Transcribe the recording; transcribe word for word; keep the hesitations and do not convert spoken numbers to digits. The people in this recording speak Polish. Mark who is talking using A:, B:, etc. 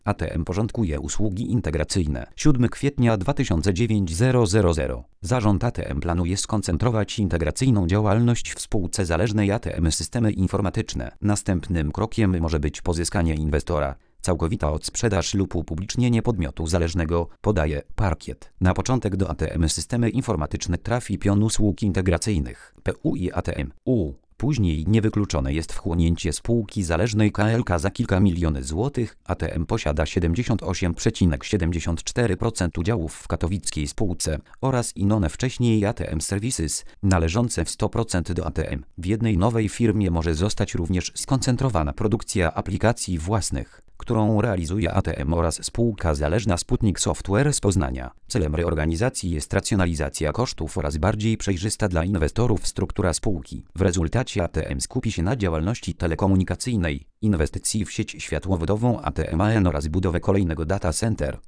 A: A T M porządkuje usługi integracyjne. siódmego kwietnia dwa tysiące dziewiątego. Zarząd A T M planuje skoncentrować integracyjną działalność w spółce zależnej A T M Systemy Informatyczne. Następnym krokiem może być pozyskanie inwestora, całkowita odsprzedaż lub upublicznienie podmiotu zależnego, podaje Parkiet. Na początek do A T M Systemy Informatyczne trafi pion usług integracyjnych, P U I A T M U. Później niewykluczone jest wchłonięcie spółki zależnej K L K za kilka milionów złotych. A T M posiada siedemdziesiąt osiem przecinek siedemdziesiąt cztery procent udziałów w katowickiej spółce oraz inne wcześniej A T M Services, należące w sto procent do A T M. W jednej nowej firmie może zostać również skoncentrowana produkcja aplikacji własnych, którą realizuje A T M oraz spółka zależna Sputnik Software z Poznania. Celem reorganizacji jest racjonalizacja kosztów oraz bardziej przejrzysta dla inwestorów struktura spółki. W rezultacie A T M skupi się na działalności telekomunikacyjnej, inwestycji w sieć światłowodową A T M A N oraz budowę kolejnego data center.